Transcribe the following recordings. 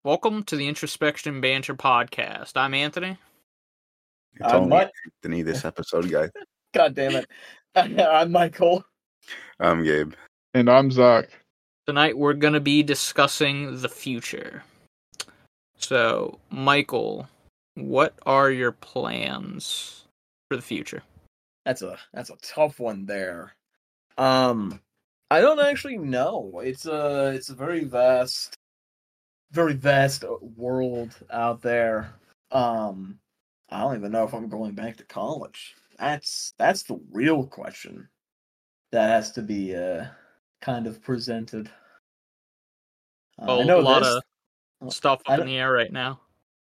Welcome to the Introspection Banter podcast. I'm Anthony. It's only Anthony, this episode, guy. God damn it. I'm Michael. I'm Gabe. And I'm Zach. Tonight we're going to be discussing the future. So, Michael, what are your plans for the future? That's a tough one there. I don't actually know. It's a very vast world out there. I don't even know if I'm going back to college. That's the real question that has to be kind of presented. I know a lot of stuff up in the air right now.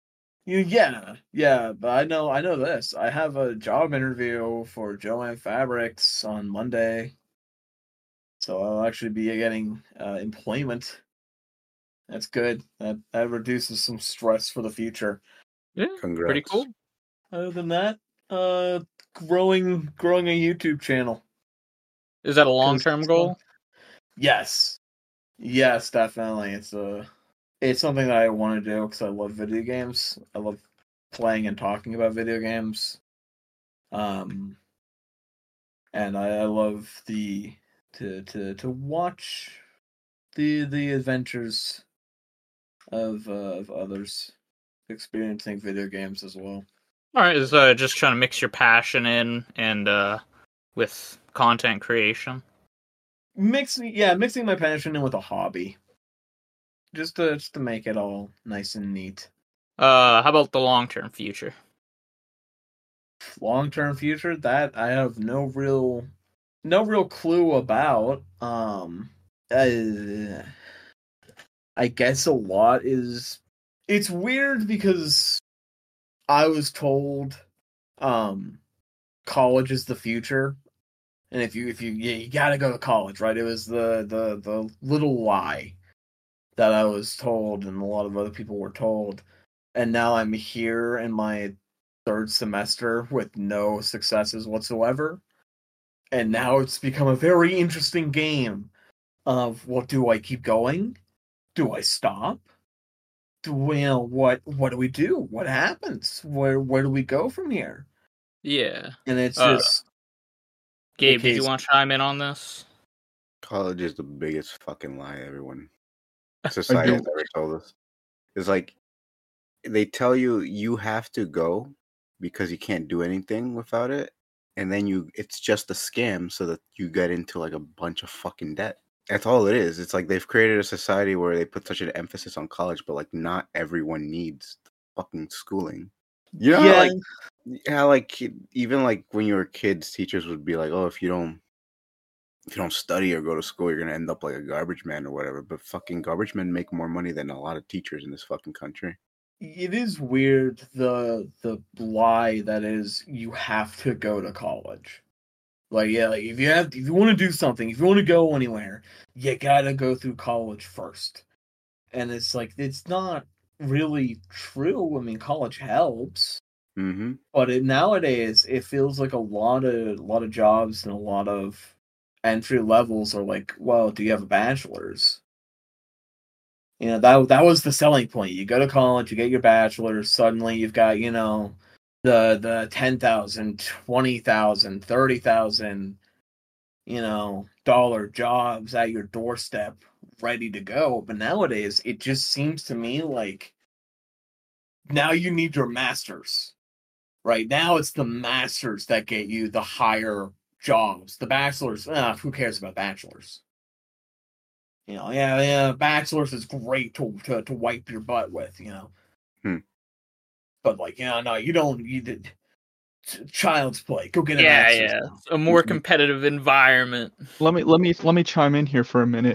Yeah, but I know this. I have a job interview for Jo-Ann Fabrics on Monday, so I'll actually be getting employment. That's good. That reduces some stress for the future. Yeah, congrats. Pretty cool. Other than that, growing a YouTube channel. Is that a long-term goal? Yes, definitely. It's something that I want to do because I love video games. I love playing and talking about video games. And I love to watch the adventures of others experiencing video games as well. All right, is just trying to mix your passion in and with content creation. Mixing my passion in with a hobby. Just to make it all nice and neat. How about the long-term future? Long-term future? That I have no real clue about. I guess a lot is... It's weird because I was told college is the future. And if you gotta go to college, right? It was the little lie that I was told, and a lot of other people were told, and now I'm here in my third semester with no successes whatsoever, and now it's become a very interesting game of, well, do I keep going? Do I stop? What do we do? What happens? Where do we go from here? Yeah. And it's just... Gabe, did you want to chime in on this? College is the biggest fucking lie society has ever told us. It's like they tell you have to go because you can't do anything without it, and then it's just a scam so that you get into like a bunch of fucking debt. That's all it is. It's like they've created a society where they put such an emphasis on college, but like not everyone needs fucking schooling. You know, like even like when you were kids, teachers would be like, "Oh, if you don't study or go to school, you're gonna end up like a garbage man or whatever." But fucking garbage men make more money than a lot of teachers in this fucking country. It is weird, the lie that is you have to go to college. Like if you want to do something, if you want to go anywhere, you gotta go through college first. And it's like, it's not really true. I mean, college helps. Mm-hmm. But nowadays it feels like a lot of jobs and a lot of entry levels are like, well, do you have a bachelor's? You know, that was the selling point. You go to college, you get your bachelor's, suddenly you've got, you know, the $10,000, $20,000, $30,000, you know, dollar jobs at your doorstep, ready to go. But nowadays, it just seems to me like now you need your master's. Right now, it's the masters that get you the higher jobs. The bachelors, who cares about bachelors? You know, yeah, bachelors is great to wipe your butt with, you know. But like, no, you don't. You did child's play. Go get a master's. Yeah, a more competitive environment. Let me chime in here for a minute.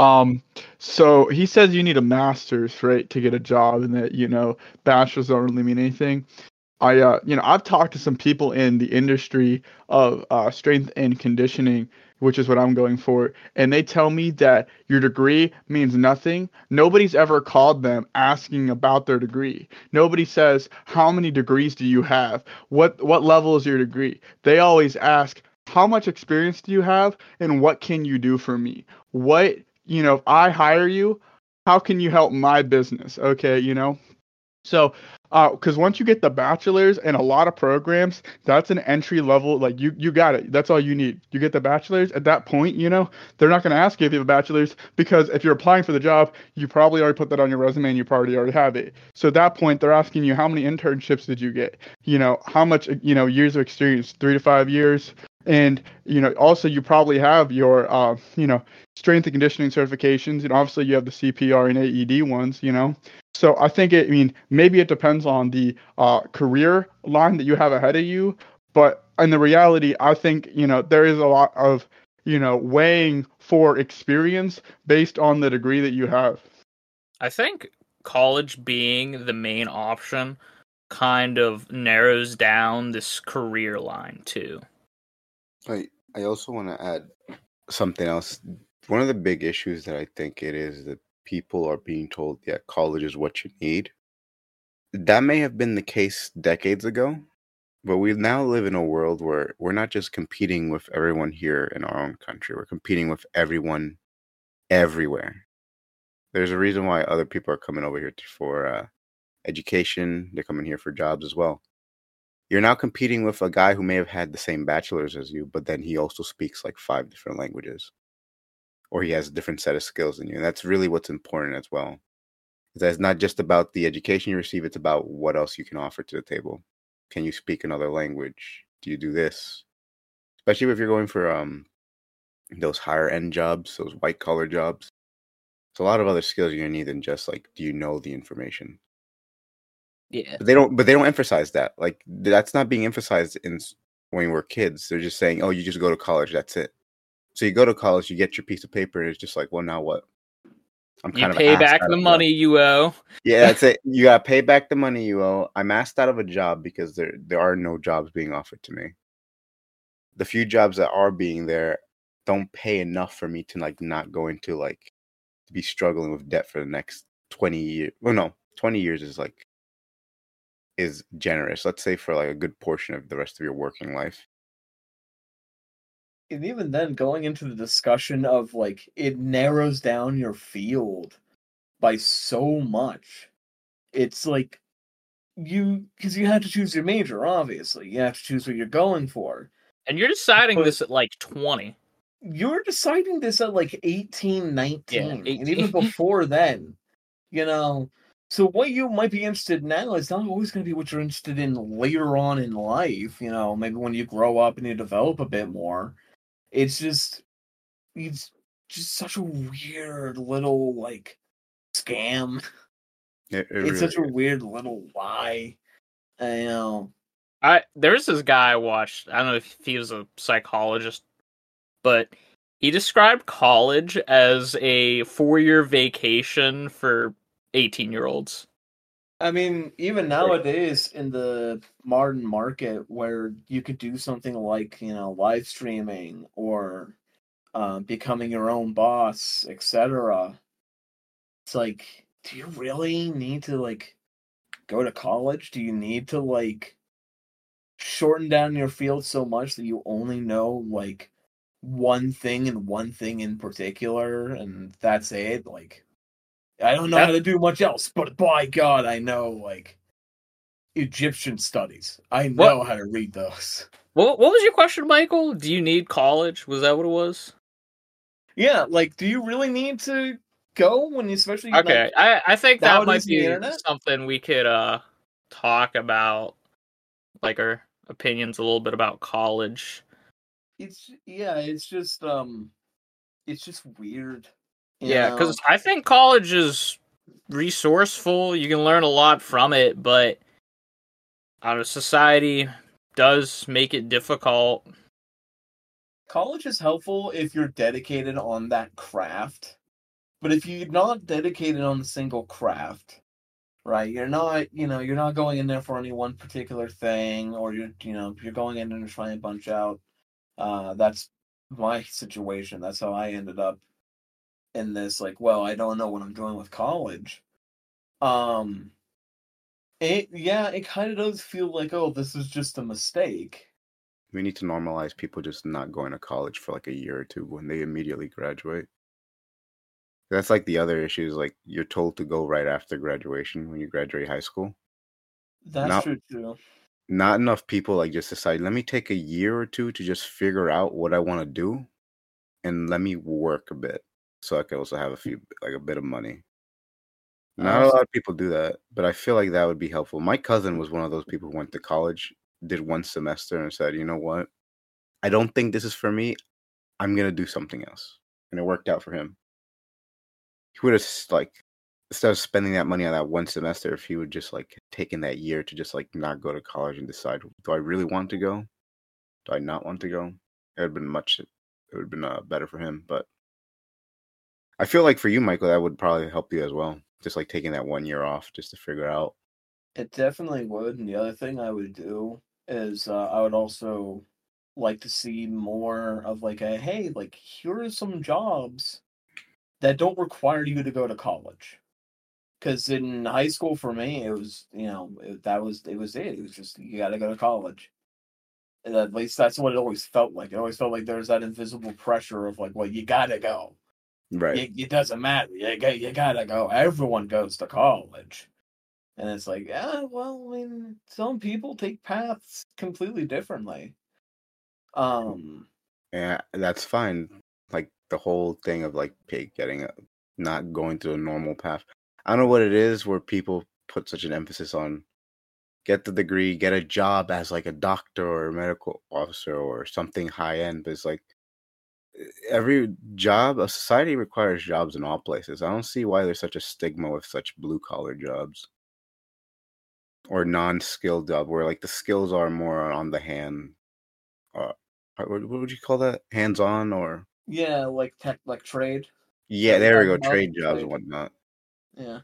So he says you need a master's, right, to get a job, and that, you know, bachelors don't really mean anything. I've talked to some people in the industry of strength and conditioning, which is what I'm going for, and they tell me that your degree means nothing. Nobody's ever called them asking about their degree. Nobody says, how many degrees do you have? What level is your degree? They always ask, how much experience do you have, and what can you do for me? If I hire you, how can you help my business? Okay, you know? So, because once you get the bachelor's in a lot of programs, that's an entry level. Like you got it. That's all you need. You get the bachelor's. At that point, you know, they're not going to ask you if you have a bachelor's because if you're applying for the job, you probably already put that on your resume and you probably already have it. So at that point, they're asking you how many internships did you get? You know, how much years of experience? 3 to 5 years. And also you probably have your strength and conditioning certifications, and obviously you have the CPR and AED ones. So I think maybe it depends on the career line that you have ahead of you, but in the reality, I think there is a lot of weighing for experience based on the degree that you have. I think college being the main option kind of narrows down this career line too. I also want to add something else. One of the big issues that I think it is that people are being told, yeah, college is what you need. That may have been the case decades ago, but we now live in a world where we're not just competing with everyone here in our own country. We're competing with everyone everywhere. There's a reason why other people are coming over here for education. They're coming here for jobs as well. You're now competing with a guy who may have had the same bachelor's as you, but then he also speaks like 5 different languages. Or he has a different set of skills than you. And that's really what's important as well. It's not just about the education you receive, it's about what else you can offer to the table. Can you speak another language? Do you do this? Especially if you're going for those higher end jobs, those white collar jobs. There's a lot of other skills you're gonna need than just like, do you know the information? Yeah. But they don't emphasize that. Like, that's not being emphasized when we're kids. They're just saying, oh, you just go to college, that's it. So you go to college, you get your piece of paper, and it's just like, well, now what? You pay back the money you owe. Yeah, that's it. You gotta pay back the money you owe. I'm asked out of a job because there are no jobs being offered to me. The few jobs that are being there don't pay enough for me to like not go into like to be struggling with debt for the next 20 years. Well, no, 20 years is generous. Let's say for like a good portion of the rest of your working life. And even then, going into the discussion of like it narrows down your field by so much. It's like because you have to choose your major, obviously. You have to choose what you're going for. And you're deciding this at like 20. You're deciding this at like 18, 19. Yeah, 18. And even before then, So what you might be interested in now is not always going to be what you're interested in later on in life. Maybe when you grow up and you develop a bit more. It's just such a weird little like scam. It It's really such a is. weird little lie. I know. There's this guy I watched. I don't know if he was a psychologist, but he described college as a 4-year vacation for 18-year-olds. I mean, even nowadays in the modern market where you could do something like, live streaming or becoming your own boss, etc. It's like, do you really need to like go to college? Do you need to like shorten down your field so much that you only know like one thing and one thing in particular, and that's it? Like, I don't know how to do much else, but by God, I know like Egyptian studies. I know how to read those. What was your question, Michael? Do you need college? Was that what it was? Yeah, like, do you really need to go when you especially okay? I think that might be the something we could talk about, like our opinions a little bit about college. It's just weird. Yeah, because I think college is resourceful. You can learn a lot from it, but society does make it difficult. College is helpful if you're dedicated on that craft, but if you're not dedicated on a single craft, right? You're not going in there for any one particular thing, or you're going in and trying to punch out. That's my situation. That's how I ended up in this. Like, well, I don't know what I'm doing with college. It kind of does feel like, oh, this is just a mistake. We need to normalize people just not going to college for like a year or two when they immediately graduate. That's like the other issue is like you're told to go right after graduation when you graduate high school. That's Not true too. not enough people like just decide, let me take a year or two to just figure out what I want to do and let me work a bit so I can also have a bit of money. Not a Also, lot of people do that, but I feel like that would be helpful. My cousin was one of those people who went to college, did one semester, and said, you know what? I don't think this is for me. I'm going to do something else. And it worked out for him. He would have, like, instead of spending that money on that one semester, if he would just, like, taken that year to just, like, not go to college and decide, do I really want to go? Do I not want to go? It would have been better for him. But I feel like for you, Michael, that would probably help you as well. Just, like, taking that 1 year off just to figure out. it definitely would. And the other thing I would do is I would also like to see more of like a hey, like here are some jobs that don't require you to go to college. Because in high school for me, it was it was it. It was just you got to go to college. And at least that's what it always felt like. It always felt like there was that invisible pressure of like, well, you gotta go. Right. It doesn't matter. You gotta go. Everyone goes to college. And it's like, yeah, well, I mean, some people take paths completely differently. Yeah, that's fine. Like the whole thing of like not going through a normal path. I don't know what it is where people put such an emphasis on get the degree, get a job as like a doctor or a medical officer or something high end. But it's like every job, a society requires jobs in all places. I don't see why there's such a stigma with such blue collar jobs or non-skilled job where like the skills are more on the hand. What would you call that? Hands on or Yeah, like like trade. yeah, there we go. Trade jobs and Trade. whatnot. Yeah.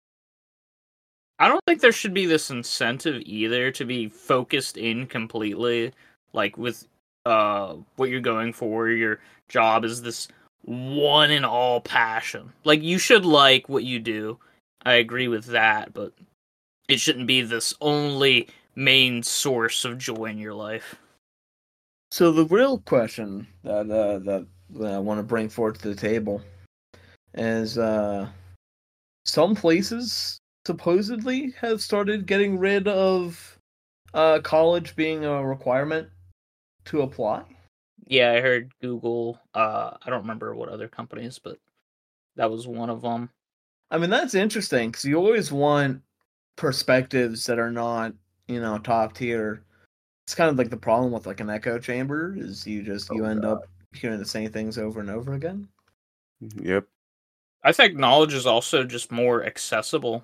I don't think there should be this incentive either to be focused in completely, like with what you're going for. Your job is this one and all passion. Like you should like what you do. I agree with that, but it shouldn't be this only main source of joy in your life. So the real question that I want to bring forward to the table is some places supposedly have started getting rid of college being a requirement to apply. Yeah, I heard Google. I don't remember what other companies, but that was one of them. I mean, that's interesting because you always want perspectives that are not, top tier. It's kind of like the problem with like an echo chamber is you end up hearing the same things over and over again. Yep. I think knowledge is also just more accessible.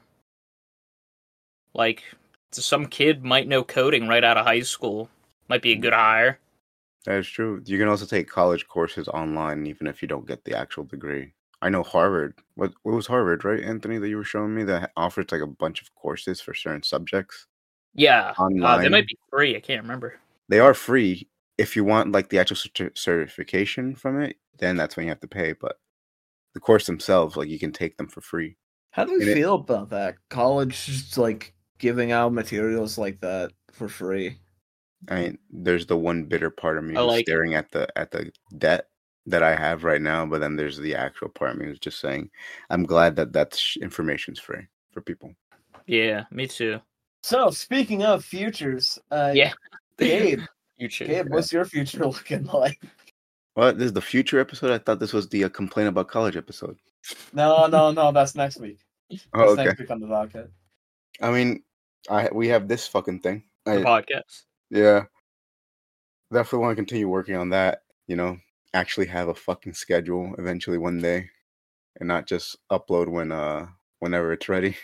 Like, some kid might know coding right out of high school. Might be a good hire. That is true. You can also take college courses online even if you don't get the actual degree. I know Harvard. What was Harvard, right, Anthony, that you were showing me that offers like a bunch of courses for certain subjects Yeah, they online. might be free. I can't remember. They are free. If you want like the actual certification from it, then that's when you have to pay. But the course themselves, like you can take them for free. How do we And it- feel about that? College just like giving out materials like that for free. I mean, there's the one bitter part of me I who's like it. staring at the debt that I have right now, but then there's the actual part of me who's just saying, I'm glad that information's free for people. Yeah, me too. So speaking of futures, Yeah. Gabe, Future. Gabe, what's your future looking like? What? This is the future episode? I thought this was the complain about college episode. No, that's next week. Oh, That's okay. next week on the docket. I mean, we have this fucking thing. The podcast. Yeah. Definitely want to continue working on that, actually have a fucking schedule eventually one day and not just upload whenever it's ready.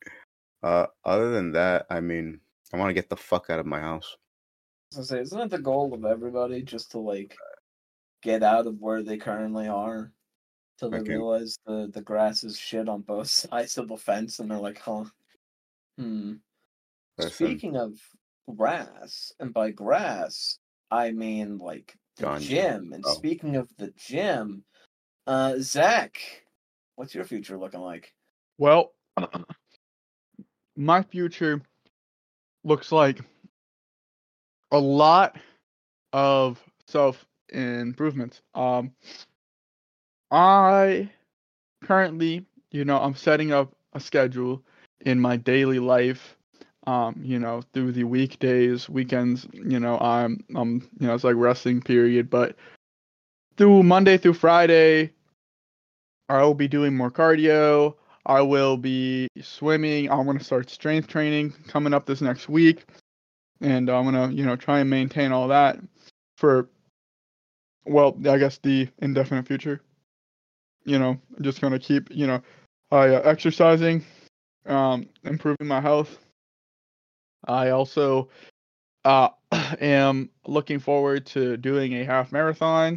Other than that, I mean, I want to get the fuck out of my house. I was gonna say, isn't it the goal of everybody just to like get out of where they currently are till they Okay. realize the grass is shit on both sides of the fence and they're like, huh. Listen, Speaking of grass, and by grass I mean like the Ganja. gym. And Oh. speaking of the gym, Zach, what's your future looking like? Well, my future looks like a lot of self improvements. I currently, I'm setting up a schedule in my daily life. Through the weekdays, weekends, it's like resting period, but through Monday through Friday, I will be doing more cardio. I will be swimming. I'm going to start strength training coming up this next week. And I'm going to, try and maintain all that for, well, I guess the indefinite future. Just going to keep, exercising, improving my health. I also am looking forward to doing a half marathon.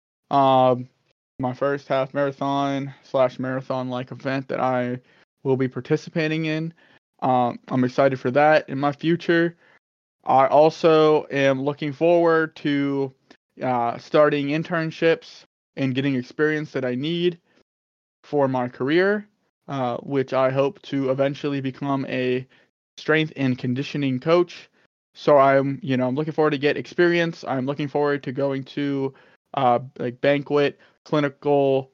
My first half marathon / marathon-like event that I will be participating in. I'm excited for that in my future. I also am looking forward to starting internships and getting experience that I need for my career, which I hope to eventually become a strength and conditioning coach. So I'm looking forward to get experience. I'm looking forward to going to like banquet, clinical,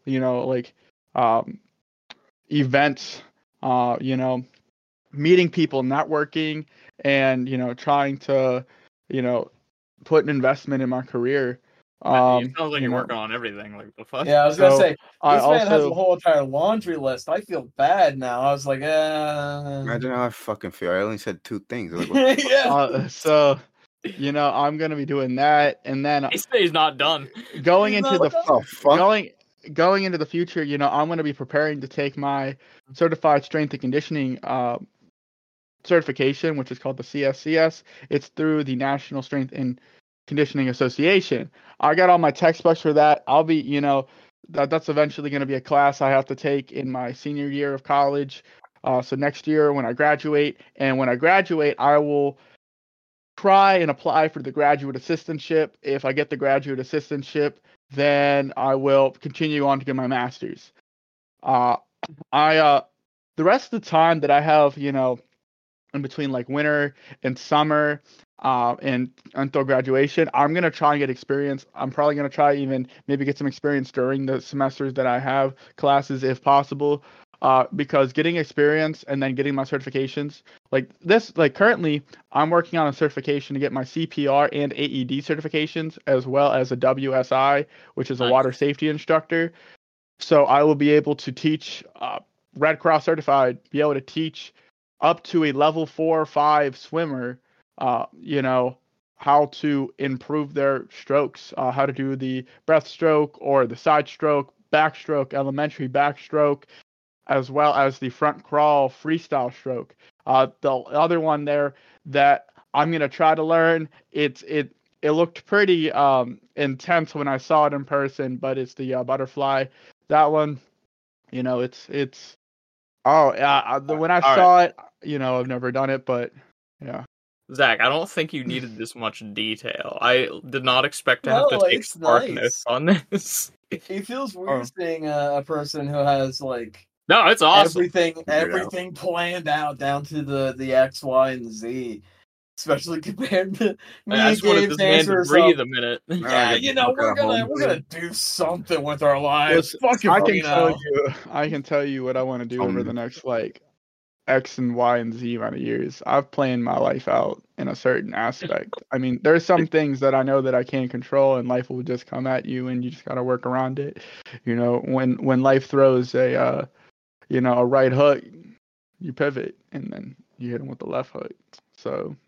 events, meeting people, networking, and trying to, put an investment in my career. It sounds like you're working on everything. Like the fuck. Yeah, I was gonna say this man has a also whole entire laundry list. I feel bad now. I was like, Imagine how I fucking feel. I only said 2 things. Like, what the fuck? yeah. so I'm gonna be doing that, and then He says he's not done. going He's into not the Oh, fuck. going into the future, I'm going to be preparing to take my certified strength and conditioning certification, which is called the CSCS. It's through the National Strength and Conditioning Association. I got all my textbooks for that. I'll be, that's eventually going to be a class I have to take in my senior year of college. So next year when I graduate, I will try and apply for the graduate assistantship. If I get the graduate assistantship, then I will continue on to get my master's. The rest of the time that I have, in between like winter and summer, and until graduation, I'm gonna try and get experience. I'm probably gonna try even maybe get some experience during the semesters that I have classes if possible. Because getting experience and then getting my certifications currently I'm working on a certification to get my CPR and AED certifications as well as a WSI, which is a water safety instructor. So I will be able to teach Red Cross certified, be able to teach up to a level 4 or 5 swimmer, how to improve their strokes, how to do the breaststroke or the side stroke, backstroke, elementary backstroke, as well as the front crawl freestyle stroke. The other one there that I'm gonna try to learn, it looked pretty intense when I saw it in person, but it's the butterfly. That one, when I saw it, I've never done it, but yeah. Zach, I don't think you needed this much detail. I did not expect to have to take it's Spark nice. notes on this. It feels weird seeing a person who has like No, it's awesome. everything planned out down to the X, Y, and Z. Especially compared to me I and just wanted Gabe's this man to answers. breathe a minute. Yeah, we're gonna do something with our lives. Listen, I can tell you what I want to do over the next like X and Y and Z amount of years. I've planned my life out in a certain aspect. I mean, there's some things that I know that I can't control, and life will just come at you, and you just gotta work around it. When life throws a right hook, you pivot, and then you hit them with the left hook. So,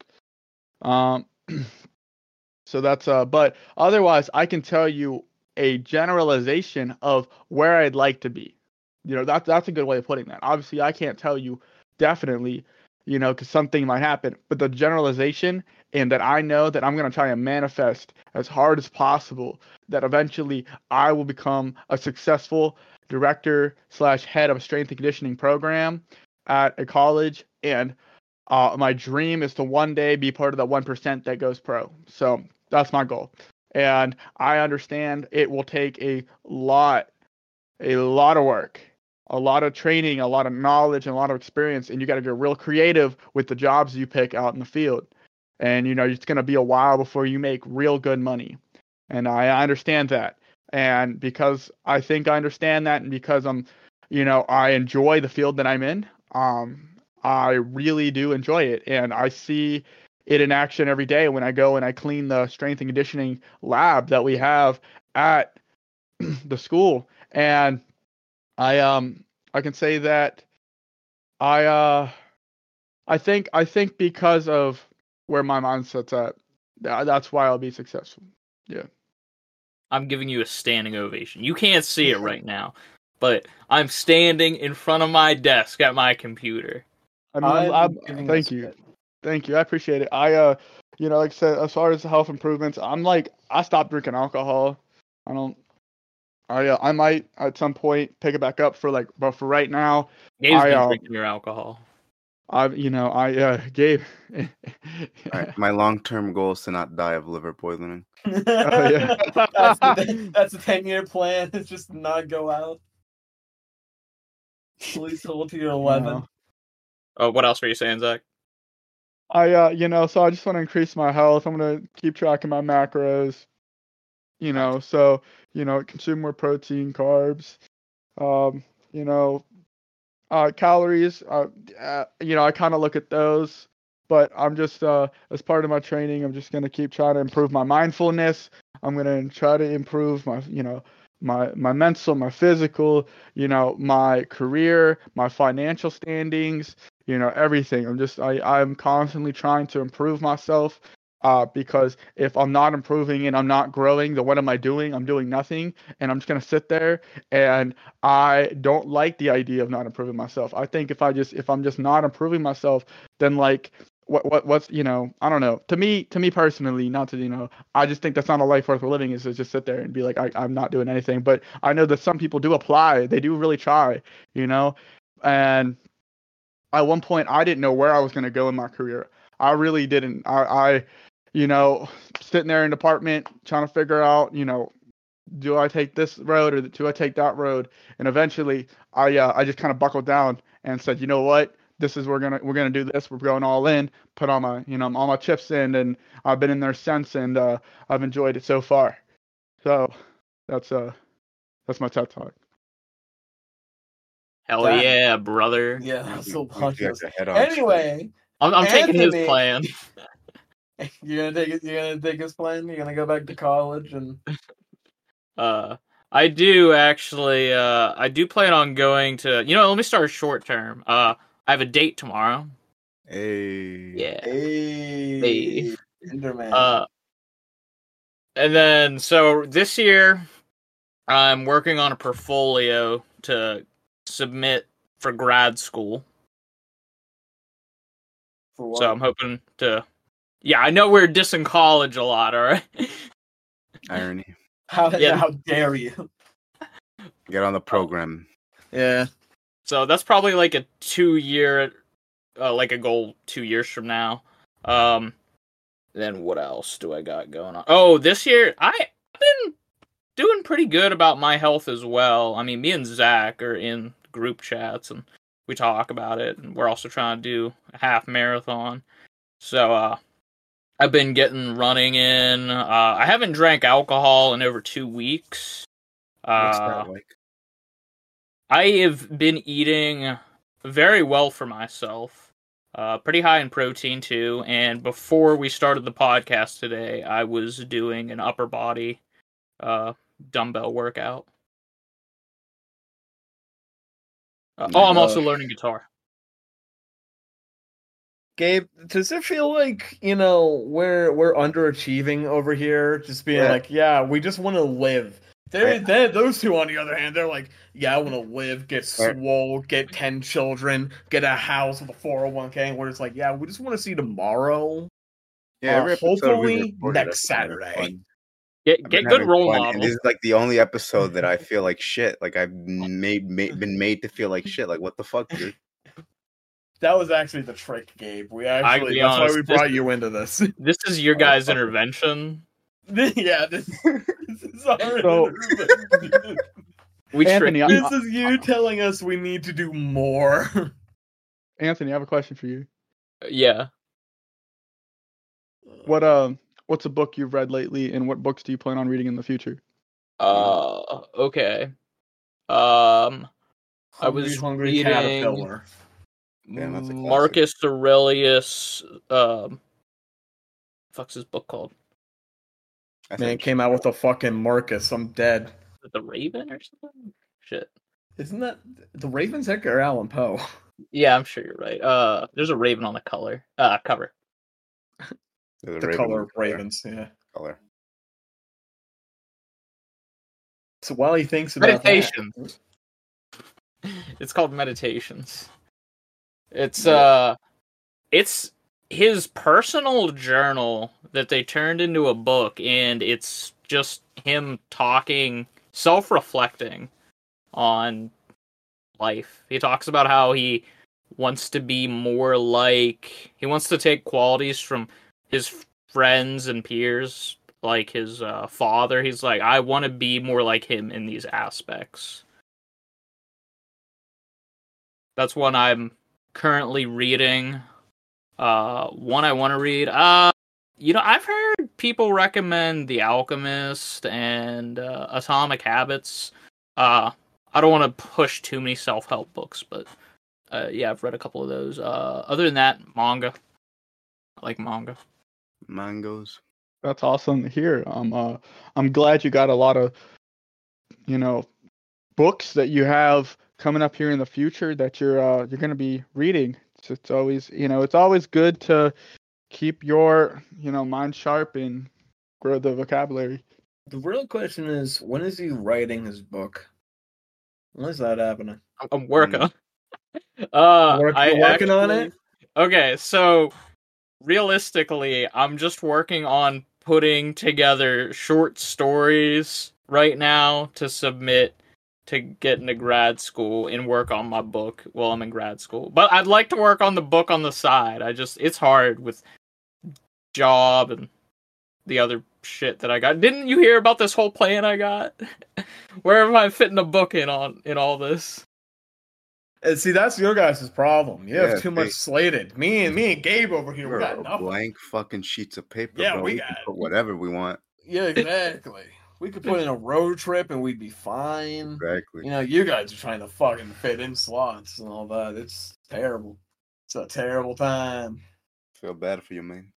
so that's but otherwise, I can tell you a generalization of where I'd like to be. That's a good way of putting that. Obviously, I can't tell you definitely, because something might happen. But the generalization, and that I know that I'm going to try and manifest as hard as possible, that eventually I will become a successful director / head of a strength and conditioning program at a college. And my dream is to one day be part of the 1% that goes pro. So that's my goal. And I understand it will take a lot of work, a lot of training, a lot of knowledge, and a lot of experience, and you got to get real creative with the jobs you pick out in the field. And it's going to be a while before you make real good money. And I understand that. And because I think I understand that, and because I enjoy the field that I'm in, I really do enjoy it, and I see it in action every day when I go and I clean the strength and conditioning lab that we have at the school. And I can say that I think because of where my mindset's at, that's why I'll be successful. Yeah. I'm giving you a standing ovation. You can't see it right now, but I'm standing in front of my desk at my computer. I mean, I'm giving thank us you. credit. Thank you. I appreciate it. Like I said, as far as health improvements, I stopped drinking alcohol. I might at some point pick it back up but for right now, Gabe's been drinking your alcohol. Gabe. My long-term goal is to not die of liver poisoning. Yeah. That's the 10-year plan. It's just not go out. Please hold to your 11. What else were you saying, Zach? So I just want to increase my health. I'm gonna keep track of my macros. Consume more protein, carbs. Calories. I kind of look at those, but I'm just as part of my training, I'm just gonna keep trying to improve my mindfulness. I'm gonna try to improve my mental, my physical, my career, my financial standings, everything. I'm constantly trying to improve myself. Because if I'm not improving and I'm not growing, then what am I doing? I'm doing nothing, and I'm just gonna sit there. And I don't like the idea of not improving myself. I think if I'm just not improving myself, then what's I don't know. To me personally, not to I just think that's not a life worth living, is to just sit there and be like I'm not doing anything. But I know that some people do apply. They do really try, and at one point I didn't know where I was gonna go in my career. I really didn't. I sitting there in the apartment trying to figure out, do I take this road or do I take that road? And eventually I just kind of buckled down and said, you know what? This is we're gonna do this. We're going all in. Put all my all my chips in, and I've been in there since, and I've enjoyed it so far. So that's my TED talk. Hell yeah, brother! Yeah, so You got your head on anyway, I'm taking his Anthony- plan. you're gonna take his plan. You're gonna go back to college and. I do actually. I do plan on going to. Let me start short term. I have a date tomorrow. Hey. Yeah. Hey. Enderman. And then so this year, I'm working on a portfolio to submit for grad school. For what? So I'm hoping to. Yeah, I know we're dissing college a lot, all right? Irony. How dare you? Get on the program. Yeah. So that's probably like a 2-year, like a goal 2 years from now. Then what else do I got going on? Oh, this year I've been doing pretty good about my health as well. I mean, me and Zach are in group chats and we talk about it, and we're also trying to do a half marathon. So I've been getting running in. I haven't drank alcohol in over 2 weeks. What's that like? I have been eating very well for myself. Pretty high in protein too. And before we started the podcast today, I was doing an upper body dumbbell workout. I'm also learning guitar. Gabe, does it feel like, we're underachieving over here? Just being like, yeah, we just want to live. Those two, on the other hand, they're like, yeah, I want to live, get swole, get 10 children, get a house with a 401k, and we're just like, yeah, we just want to see tomorrow. Yeah, every episode hopefully next Saturday. Get good role models. And this is like the only episode that I feel like shit. Like I've been made to feel like shit. Like what the fuck, dude? That was actually the trick, Gabe. That's honest, why we brought you into this. This is your guys' intervention. Yeah, this is our intervention. Anthony, this is you telling us we need to do more. Anthony, I have a question for you. Yeah. What's a book you've read lately, and what books do you plan on reading in the future? Okay. I was Hungry reading Caterpillar. Damn, that's a classic. Marcus Aurelius. Fuck's his book called? I Man, said it came out with a fucking Marcus. I'm dead. Is it The Raven or something? Shit. Isn't that the Raven's Edgar Allan Poe? Yeah, I'm sure you're right. There's a raven on the cover. There's a The raven color on of the cover. ravens, yeah. Color. So while he thinks about Meditation. It's called Meditations. It's his personal journal that they turned into a book, and it's just him talking, self-reflecting on life. He talks about how he wants to be more like, he wants to take qualities from his friends and peers, like his father. He's like, I want to be more like him in these aspects. That's one I'm currently reading. One I want to read. I've heard people recommend The Alchemist and Atomic Habits. I don't want to push too many self-help books, but yeah, I've read a couple of those. Other than that, manga. I like manga. Mangoes. That's awesome to hear. I'm glad you got a lot of, books that you have coming up here in the future that you're gonna be reading. It's always, it's always good to keep your, mind sharp and grow the vocabulary. The real question is, when is he writing his book? When is that happening? I'm working on. You're working on it? Okay, so realistically, I'm just working on putting together short stories right now to submit to get into grad school and work on my book while I'm in grad school. But I'd like to work on the book on the side. It's hard with job and the other shit that I got. Didn't you hear about this whole plan I got? Where am I fitting a book in all this? And see, that's your guys' problem. You have Yeah, too much slated. Me and Gabe over here, we got nothing. Blank fucking sheets of paper. Yeah, bro. we can got put whatever we want. Yeah, exactly. We could put in a road trip and we'd be fine. Exactly. You guys are trying to fucking fit in slots and all that. It's terrible. It's a terrible time. Feel bad for you, man.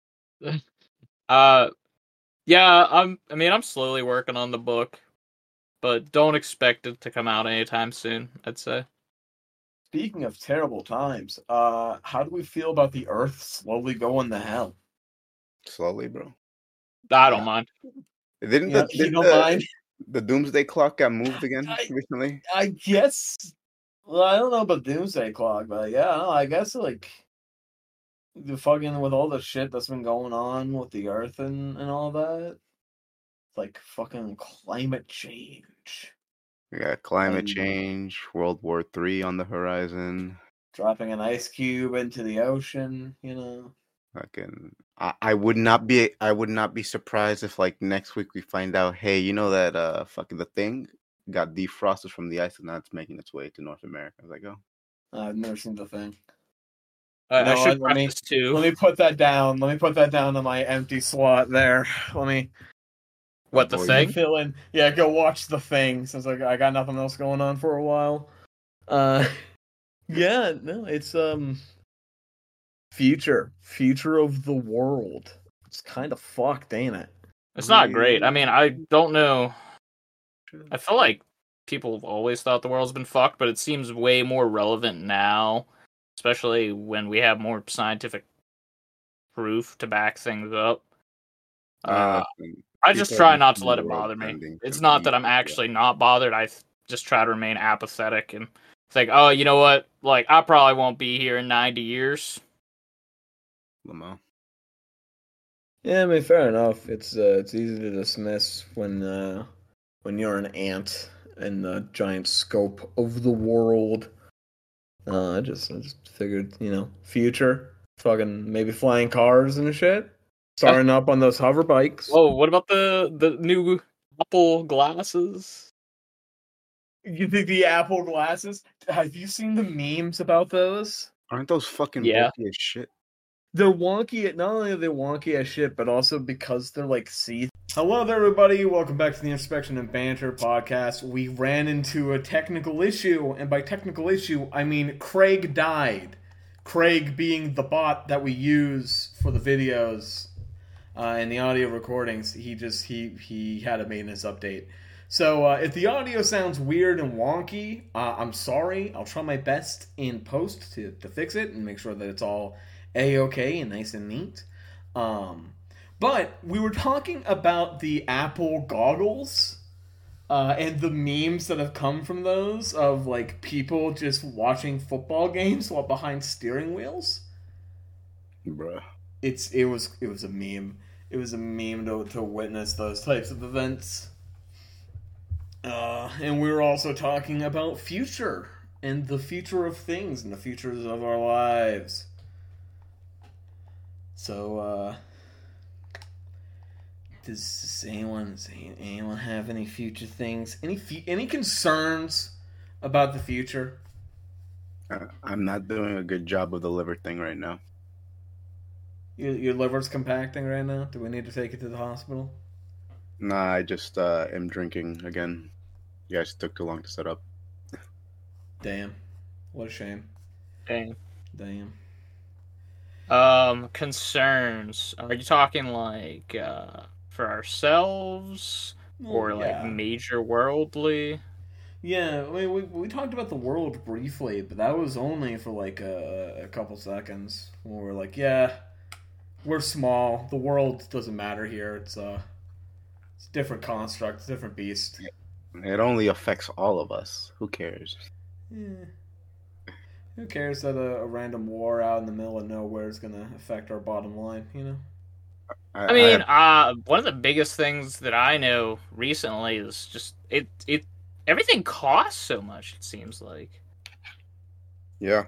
Yeah, I'm slowly working on the book, but don't expect it to come out anytime soon, I'd say. Speaking of terrible times, how do we feel about the Earth slowly going to hell? Slowly, bro. I don't mind. Didn't you don't mind? The Doomsday Clock got moved again recently? I guess. Well, I don't know about Doomsday Clock, but yeah, I guess like the fucking with all the shit that's been going on with the Earth and all that, like fucking climate change. We got climate change, World War III on the horizon. Dropping an ice cube into the ocean, Fucking, I would not be surprised if like next week we find out, hey, that fucking The Thing got defrosted from the ice and now it's making its way to North America. I was like, oh, I've never seen The Thing. I should practice too. Let me put that down. Let me put that down on my empty slot there. Let me. What, The Thing? Fill in. Yeah, go watch The Thing since I got nothing else going on for a while. Yeah, no, it's future of the world. It's kind of fucked, ain't it? It's not great. I mean, I don't know. I feel like people have always thought the world's been fucked, but it seems way more relevant now, especially when we have more scientific proof to back things up. I just try not to let it bother me. It's not that I'm actually not bothered. I just try to remain apathetic and think, oh, you know what? Like, I probably won't be here in 90 years. Lamau. Yeah, I mean, fair enough. It's easy to dismiss when you're an ant in the giant scope of the world. I just figured, future, fucking maybe flying cars and shit. Starting up on those hover bikes. Oh, what about the new Apple glasses? You think the Apple glasses? Have you seen the memes about those? Aren't those fucking wonky as shit? They're wonky. Not only are they wonky as shit, but also because they're like see Hello there, everybody. Welcome back to the Inspection and Banter podcast. We ran into a technical issue, and by technical issue, I mean Craig died. Craig being the bot that we use for the videos and the audio recordings. He had a maintenance update. So if the audio sounds weird and wonky, I'm sorry. I'll try my best in post to fix it and make sure that it's all A-okay and nice and neat. But we were talking about the Apple goggles and the memes that have come from those of like people just watching football games while behind steering wheels. Bruh. It was a meme. It was a meme to witness those types of events. And we were also talking about future and the future of things and the futures of our lives. So, does anyone have any future things? Any concerns about the future? I'm not doing a good job of the liver thing right now. Your liver's compacting right now? Do we need to take it to the hospital? Nah, I just am drinking again. You guys took too long to set up. Damn. What a shame. Dang. Damn. Concerns. Are you talking like for ourselves or like major worldly? Yeah, I mean, we talked about the world briefly, but that was only for like a couple seconds. When we were like, yeah, we're small. The world doesn't matter here. It's a different construct, it's a different beast. It only affects all of us. Who cares? Yeah. Who cares that a random war out in the middle of nowhere is going to affect our bottom line, you know? I mean, one of the biggest things that I know recently is just it everything costs so much, it seems like. Yeah.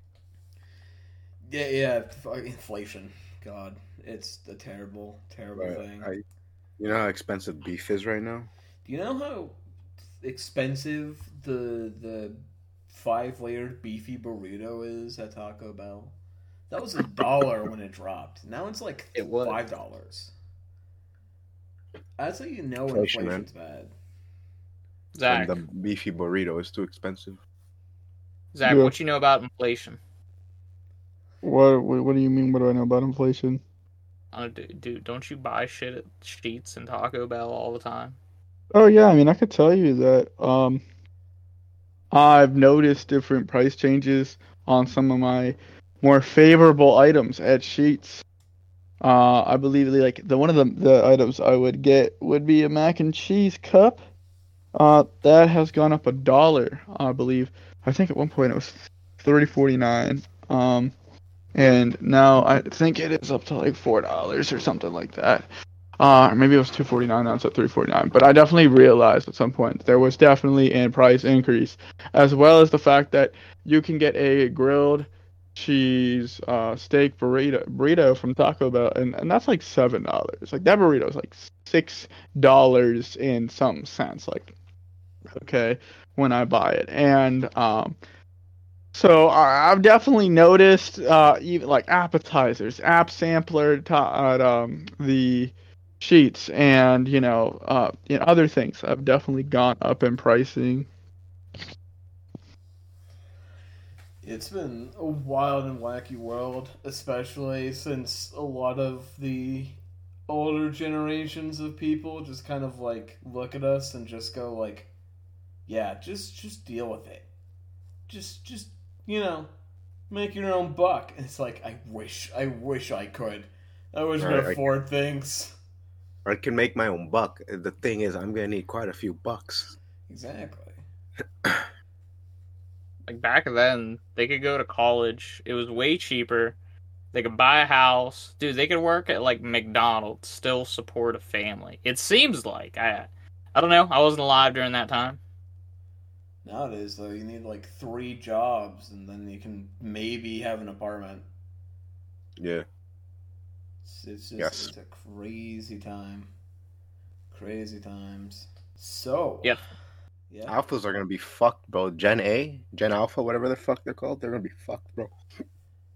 Yeah, inflation. God, it's a terrible thing. You know how expensive beef is right now? Do you know how expensive the 5-layered beefy burrito is at Taco Bell? That was $1 when it dropped. Now it's like $5. That's how you know inflation's bad. Zach, the beefy burrito is too expensive. Zach, what you know about inflation? What do you mean? What do I know about inflation? Dude, don't you buy shit at Sheetz and Taco Bell all the time? Oh yeah, I mean I could tell you that I've noticed different price changes on some of my more favorable items at Sheetz. I believe like one of the items I would get would be a mac and cheese cup. That has gone up $1, I believe. I think at one point it was $3.49. And now I think it is up to like $4 or something like that. Maybe it was $2.49. Now it's at $3.49. But I definitely realized at some point there was definitely a price increase, as well as the fact that you can get a grilled cheese steak burrito from Taco Bell, and that's like $7. Like that burrito is like $6 and some cents. Like, okay, when I buy it, and so I've definitely noticed even like appetizers, app sampler at the Sheets, and other things have definitely gone up in pricing. It's been a wild and wacky world, especially since a lot of the older generations of people just kind of like look at us and just go like, yeah, just deal with it. Just make your own buck. And it's like, I wish I could. I wish I could afford things. I can make my own buck. The thing is, I'm gonna need quite a few bucks. Exactly. Like back then, they could go to college. It was way cheaper. They could buy a house. Dude, they could work at like McDonald's, still support a family. It seems like. I don't know. I wasn't alive during that time. Nowadays, though, you need like 3 jobs, and then you can maybe have an apartment. Yeah. It's just it's a crazy time. Crazy times. So. Yeah. Alphas are gonna be fucked, bro. Gen Alpha, whatever the fuck they're called, they're gonna be fucked, bro.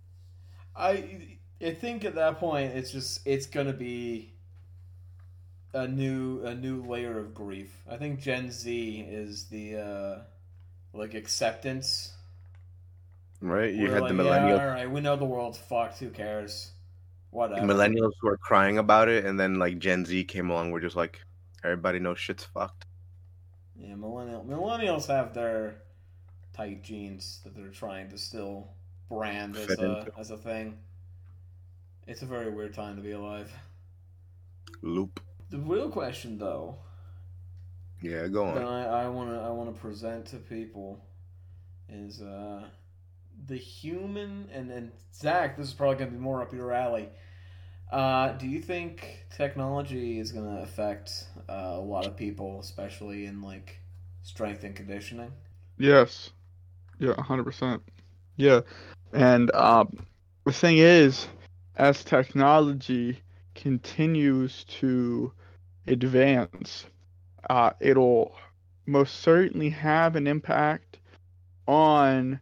I think at that point it's gonna be a new layer of grief. I think Gen Z is the like acceptance. Right? You We're had like, the yeah, millennials. all right, we know the world's fucked. Who cares? Whatever. Millennials were crying about it, and then like Gen Z came along. We're just like, everybody knows shit's fucked. Yeah, millennials have their tight jeans that they're trying to still brand Fit into. as a thing. It's a very weird time to be alive. Loop. The real question, though, Yeah, go that on. I wanna present to people is the human and Zach. This is probably gonna be more up your alley. Do you think technology is gonna affect a lot of people, especially in like strength and conditioning? Yes. Yeah, 100%. Yeah. And the thing is, as technology continues to advance, it'll most certainly have an impact on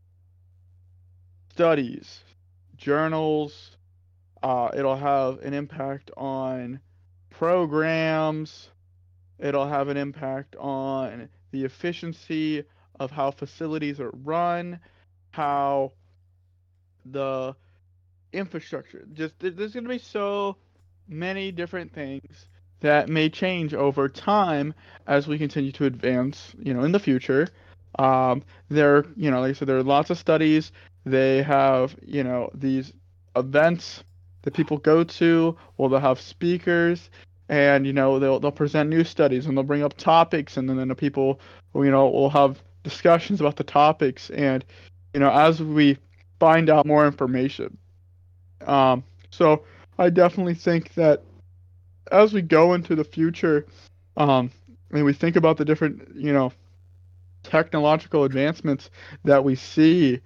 studies, journals. It'll have an impact on programs. It'll have an impact on the efficiency of how facilities are run, how the infrastructure. Just there's going to be so many different things that may change over time as we continue to advance, in the future. Like I said, there are lots of studies. They have, these events that people go to. Well, they'll have speakers, and they'll present new studies, and they'll bring up topics, and then the people, will have discussions about the topics, and as we find out more information. So I definitely think that as we go into the future, and we think about the different, technological advancements that we see,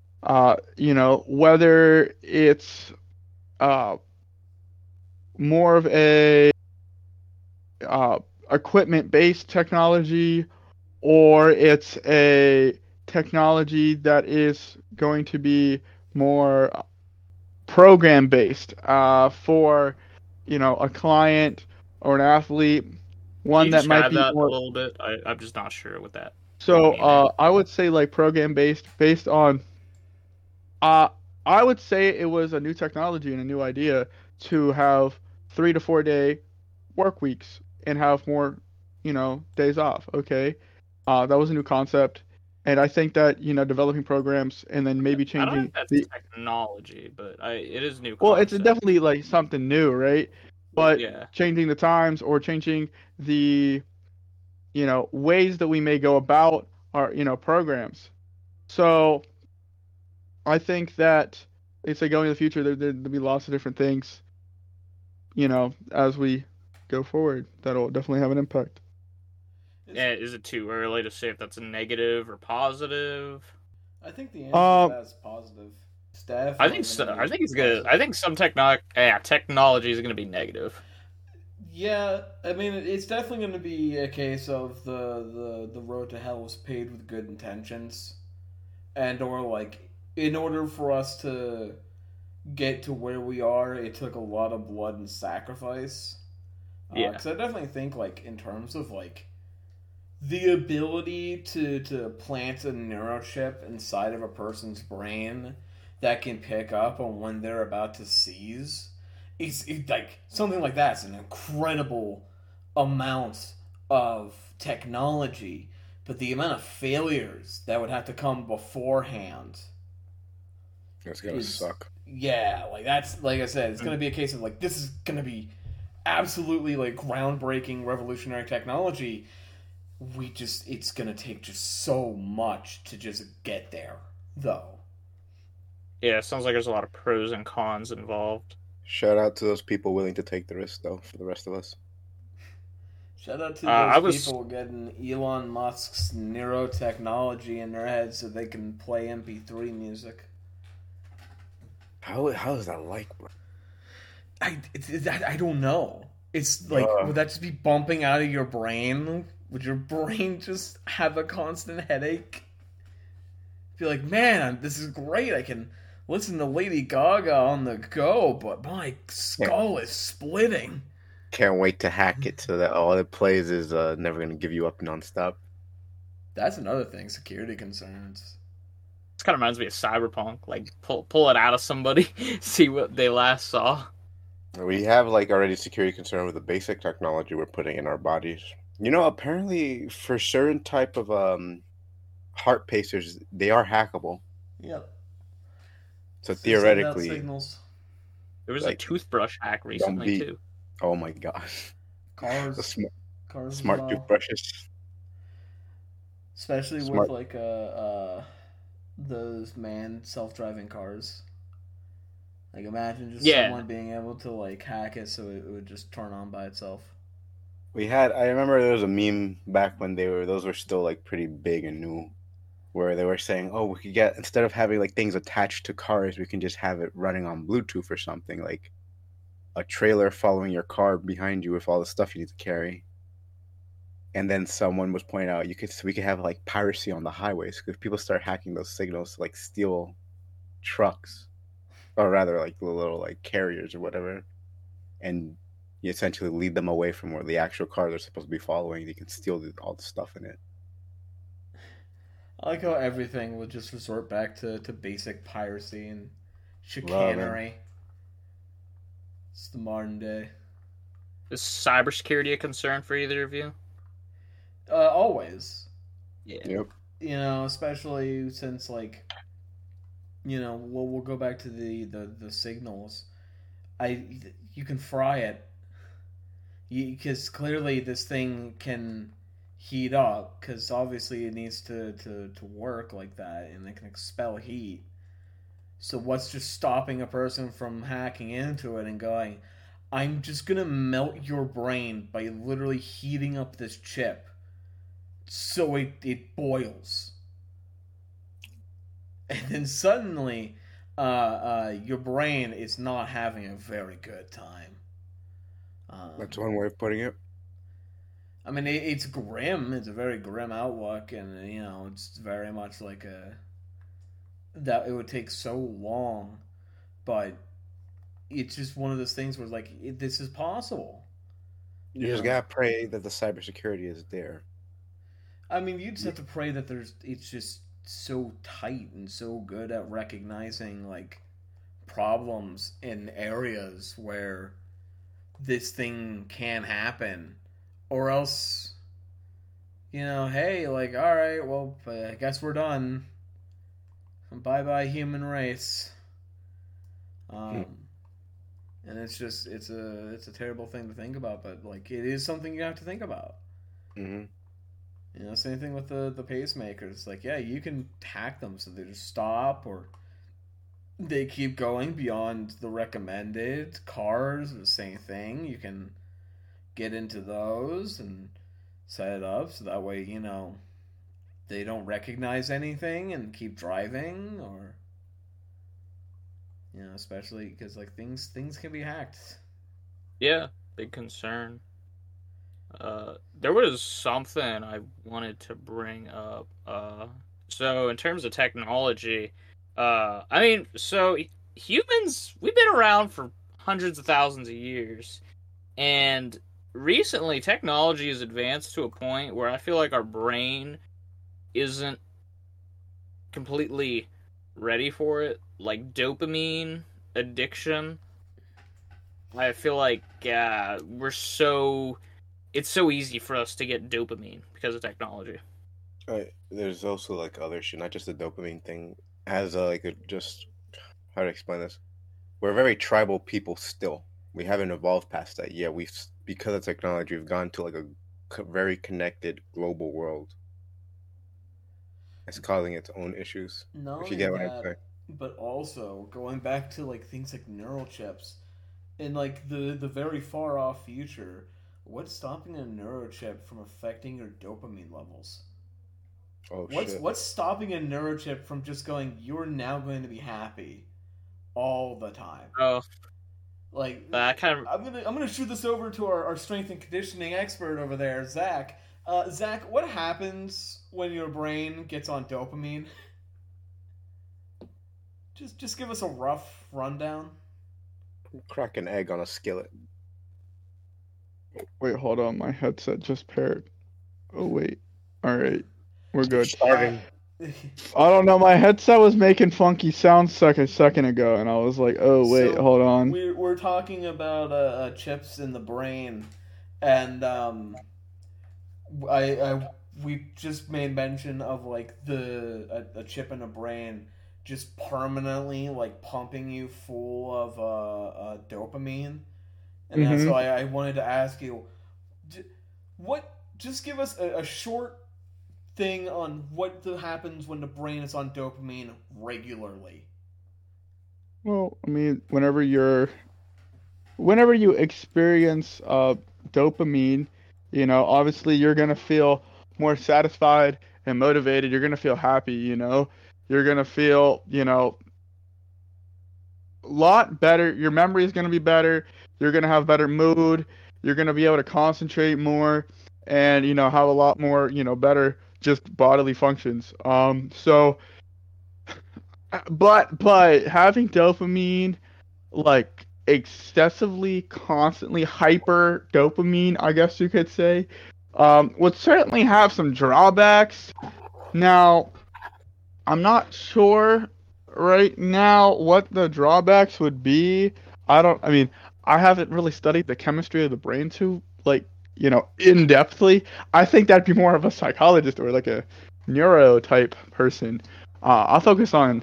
whether it's more of a equipment-based technology, or it's a technology that is going to be more program-based for, a client or an athlete, Can one you that might describe be that a more. little bit? I'm just not sure what that So would mean. I would say like based on I would say it was a new technology and a new idea to have 3 to 4 day work weeks and have more, days off. Okay, that was a new concept, and I think that developing programs and then maybe I don't know changing if that's the. technology, but it is a new Well, it's concept. definitely like something new, right? But Yeah. changing the times or changing the ways that we may go about our programs. So I think that it's like going in the future, there'll be lots of different things, as we go forward, that'll definitely have an impact. Yeah, is it too early to say if that's a negative or positive? I think the answer to that is positive. I think so. I think it's good. I think some technology is going to be negative. Yeah, I mean, it's definitely going to be a case of the road to hell was paved with good intentions, and or like in order for us to get to where we are, it took a lot of blood and sacrifice. Yeah. Because I definitely think like in terms of like the ability to plant a neurochip inside of a person's brain that can pick up on when they're about to seize, it's like something like that's an incredible amount of technology, but the amount of failures that would have to come beforehand, That's gonna suck. yeah, like that's like I said, it's gonna be a case of like this is gonna be absolutely like groundbreaking, revolutionary technology. It's gonna take just so much to just get there, though. Yeah, it sounds like there's a lot of pros and cons involved. Shout out to those people willing to take the risk, though, for the rest of us. Shout out to those people getting Elon Musk's neurotechnology in their heads so they can play MP3 music. How is that like, bro? I don't know. It's like, would that just be bumping out of your brain? Would your brain just have a constant headache? Be like, man, this is great. I can listen to Lady Gaga on the go, but my skull is splitting. Can't wait to hack it so that all it plays is never gonna give you up nonstop. That's another thing. Security concerns. This kind of reminds me of Cyberpunk. Like, pull it out of somebody, see what they last saw. We have like already security concern with the basic technology we're putting in our bodies. You know, apparently for certain type of heart pacers, they are hackable. Yep. So Send out theoretically, signals. There was a like, toothbrush hack recently be- too. oh my gosh, the Cars as smart well. toothbrushes. Especially Smart. with like those self-driving cars. Like imagine just Yeah. someone being able to like hack it so it would just turn on by itself. I remember there was a meme back when those were still like pretty big and new, where they were saying, oh, we could get, instead of having like things attached to cars, we can just have it running on Bluetooth or something, like a trailer following your car behind you with all the stuff you need to carry. And then someone was pointing out we could have like piracy on the highways because people start hacking those signals to like steal trucks, or rather like the little like carriers or whatever, and you essentially lead them away from where the actual cars are supposed to be following. You can steal all the stuff in it. I like how everything would just resort back to basic piracy and chicanery. It's the modern day. Is cybersecurity a concern for either of you? Always. Yeah. Yep. You know, especially since like, you know, we'll go back to the signals. You can fry it. Because clearly this thing can heat up because obviously it needs to work like that and it can expel heat. So what's just stopping a person from hacking into it and going, I'm just gonna melt your brain by literally heating up this chip so it boils. And then suddenly your brain is not having a very good time. That's one way of putting it. I mean, it's grim. It's a very grim outlook, and you know, it's very much like that. It would take so long, but it's just one of those things where like this is possible. You just gotta pray that the cybersecurity is there. I mean, you just have to pray that it's just so tight and so good at recognizing like problems in areas where this thing can happen, or else, you know, hey, like, all right, well, I guess we're done. Bye bye, human race. And it's just it's a terrible thing to think about, but like it is something you have to think about. Mm-hmm. You know, same thing with the pacemakers. Like, yeah, you can hack them so they just stop or they keep going beyond the recommended. Cars, the same thing. You can get into those and set it up so that way, you know, they don't recognize anything and keep driving, or you know, especially because like things can be hacked. Yeah, big concern. There was something I wanted to bring up. So in terms of technology, I mean, so humans, we've been around for hundreds of thousands of years, and recently technology has advanced to a point where I feel like our brain isn't completely ready for it. Like dopamine addiction, I feel like it's so easy for us to get dopamine because of technology. There's also like other shit, not just the dopamine thing. Has just how to explain this? We're very tribal people still. We haven't evolved past that. Yeah, because of technology, we've gone to like a very connected global world. It's causing its own issues. Not If you only get what I'm that, saying. but also going back to like things like neural chips in like the very far off future. What's stopping a neurochip from affecting your dopamine levels? Oh shit! What's stopping a neurochip from just going? You're now going to be happy all the time. Oh, Like kind of. I'm gonna shoot this over to our strength and conditioning expert over there, Zach. Zach, what happens when your brain gets on dopamine? Just give us a rough rundown. Crack an egg on a skillet. Wait, hold on. My headset just paired. Oh, wait. All right. We're good. Starting. I don't know. My headset was making funky sounds like a second ago, and I was like, oh, wait, So, hold on. We're talking about chips in the brain, and we just made mention of like a chip in the brain just permanently like pumping you full of dopamine, and so Mm-hmm. I wanted to ask you, what? Just give us a short thing on happens when the brain is on dopamine regularly. Well, I mean, whenever you experience dopamine, obviously you're gonna feel more satisfied and motivated. You're gonna feel happy, You're gonna feel, a lot better. Your memory is gonna be better. You're gonna have better mood. You're gonna be able to concentrate more and, have a lot more, better just bodily functions. But having dopamine like excessively, constantly hyper dopamine, I guess you could say, would certainly have some drawbacks. Now, I'm not sure right now what the drawbacks would be. I mean, I haven't really studied the chemistry of the brain too, like, in depthly. I think that'd be more of a psychologist or like a neuro type person. I'll focus on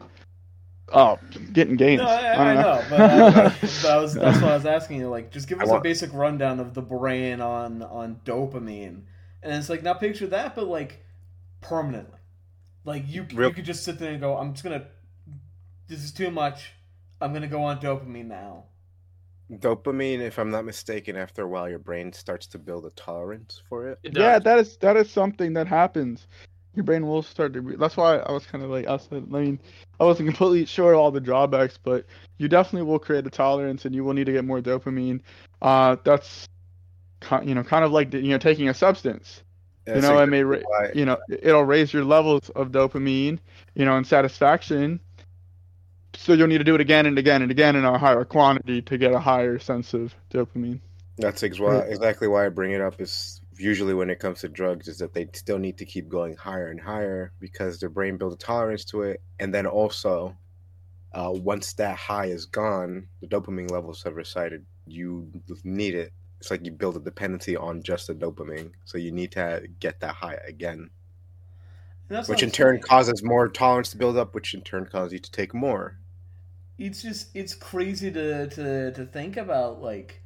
getting gains. No, I I don't know, know. that's what I was asking you. Like, just give I us a want. basic rundown of the brain on dopamine, and it's like now picture that, but like permanently. Like Real you could just sit there and go, I'm just gonna. This is too much. I'm gonna go on dopamine now. dopamine, if I'm not mistaken, after a while, your brain starts to build a tolerance for it. It Yeah, does. that is something that happens. Your brain will start to. That's why I was kind of like I said. I mean, I wasn't completely sure of all the drawbacks, but you definitely will create a tolerance, and you will need to get more dopamine. That's kind of like taking a substance. That's It exactly may, why. it'll raise your levels of dopamine, and satisfaction. So you'll need to do it again and again and again in a higher quantity to get a higher sense of dopamine. Right. Exactly why I bring it up is usually when it comes to drugs is that they still need to keep going higher and higher because their brain builds a tolerance to it, and then also once that high is gone, the dopamine levels have receded. You need it. It's like you build a dependency on just the dopamine, so you need to get that high again, And that's what which I'm in turn saying. causes more tolerance to build up, which in turn causes you to take more. It's crazy to think about like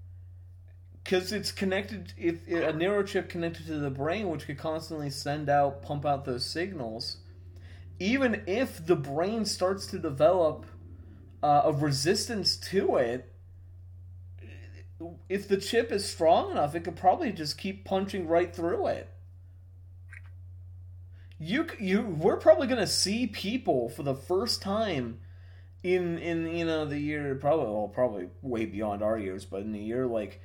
because it's connected if a neurochip connected to the brain which could constantly pump out those signals even if the brain starts to develop a resistance to it, if the chip is strong enough, it could probably just keep punching right through it. We're probably gonna see people for the first time in the year probably way beyond our years, but in the year like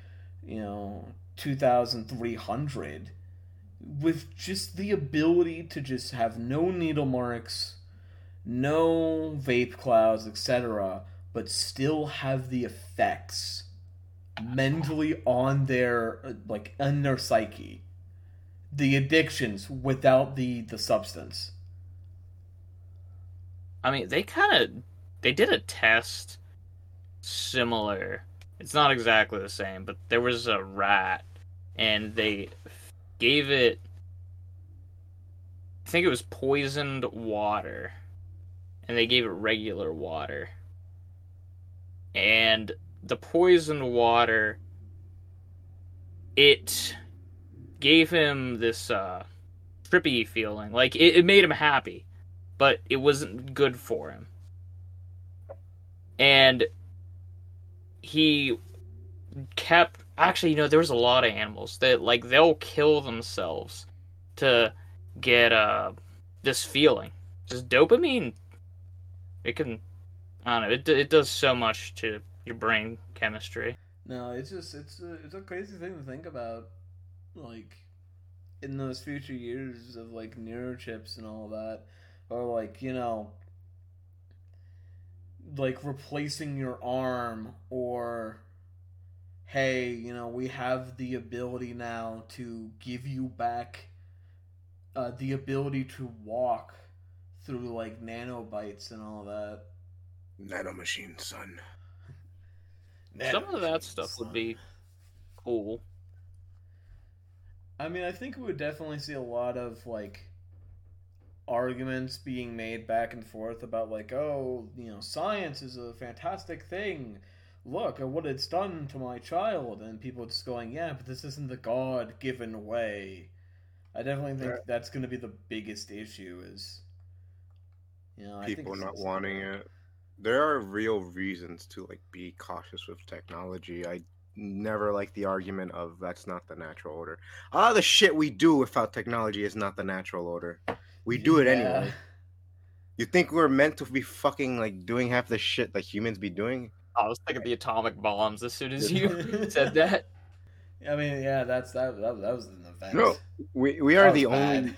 2300 with just the ability to just have no needle marks, no vape clouds, etc., but still have the effects mentally on their like on their psyche, the addictions without the substance. I mean, they did a test similar. It's not exactly the same, but there was a rat, and they gave it. I think it was poisoned water, and they gave it regular water, and the poisoned water, it gave him this trippy feeling. Like it made him happy, but it wasn't good for him. And he kept actually, there was a lot of animals that like they'll kill themselves to get this feeling. Just dopamine, it can, I don't know, it does so much to your brain chemistry. No, it's a crazy thing to think about, like in those future years of like neurochips and all that, or like like replacing your arm or hey, we have the ability now to give you back the ability to walk through like nanobites and all that. Nanomachine, son. Some of that stuff would be cool. I mean, I think we would definitely see a lot of like arguments being made back and forth about like, oh, science is a fantastic thing. Look at what it's done to my child, and people just going, yeah, but this isn't the God-given way. I definitely think that's going to be the biggest issue. Is people not wanting it. There are real reasons to like be cautious with technology. I never like the argument of that's not the natural order. A lot of the shit we do without technology is not the natural order. We do it anyway. You think we're meant to be fucking like doing half the shit that humans be doing? I was thinking the atomic bombs as soon as you said that. I mean, yeah, that was an event. No, we are the only.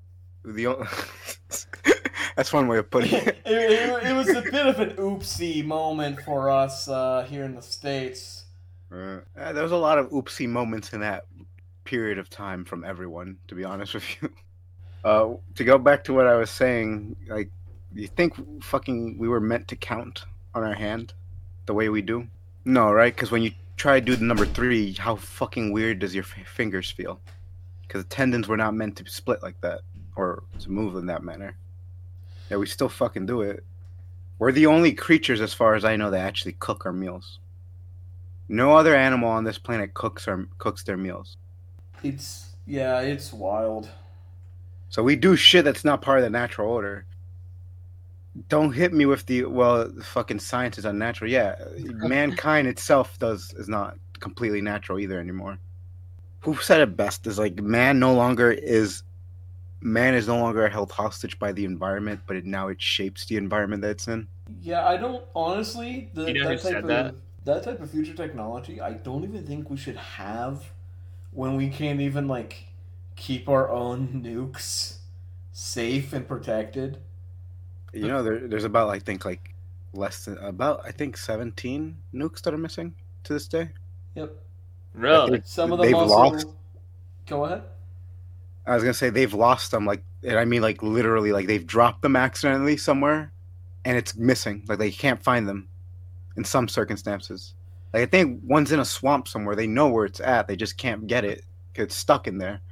That's one way of putting it. It was a bit of an oopsie moment for us here in the States. There was a lot of oopsie moments in that period of time from everyone, to be honest with you. To go back to what I was saying, like, you think fucking we were meant to count on our hand the way we do? No, right? Because when you try to do the number 3, how fucking weird does your fingers feel? Because the tendons were not meant to split like that, or to move in that manner. Yeah, we still fucking do it. We're the only creatures, as far as I know, that actually cook our meals. No other animal on this planet cooks their meals. It's wild. So we do shit that's not part of the natural order. Don't hit me with the fucking science is unnatural. Yeah, mankind itself is not completely natural either anymore. Who said it best? Is like man is no longer held hostage by the environment, but now it shapes the environment that it's in. Yeah, I don't honestly. That type of future technology, I don't even think we should have when we can't even like keep our own nukes safe and protected. There's about I think 17 nukes that are missing to this day. Yep. Really? Some of them also lost. Go ahead. I was gonna say they've lost them, and I mean literally, they've dropped them accidentally somewhere, and it's missing. Like they can't find them, in some circumstances. Like I think one's in a swamp somewhere. They know where it's at. They just can't get it. 'Cause it's stuck in there.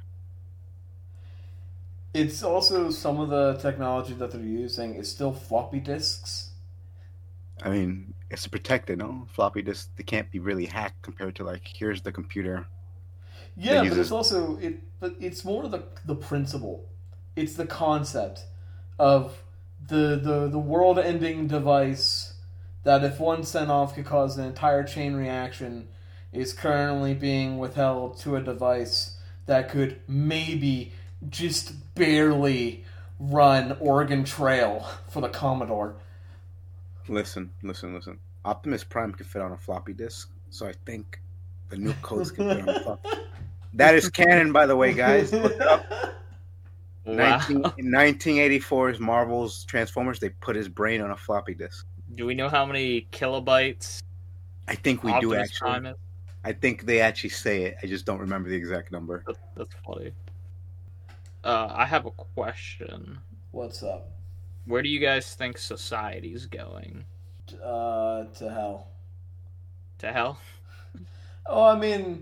It's also some of the technology that they're using is still floppy disks. I mean, it's protected, no? Floppy disks, they can't be really hacked compared to here's the computer. Yeah, but it's also it's more the principle. It's the concept of the world-ending device that if one sent off could cause an entire chain reaction is currently being withheld to a device that could maybe just barely run Oregon Trail for the Commodore. Listen. Optimus Prime could fit on a floppy disk, so I think the nuke codes can fit on a floppy. That is canon, by the way, guys. Look it up. Wow. 1984's Marvel's Transformers, they put his brain on a floppy disk. Do we know how many kilobytes? I think we Optimus do actually. Prime is? I think they actually say it. I just don't remember the exact number. That's funny. I have a question. What's up? Where do you guys think society's going? To hell. To hell? Oh, I mean,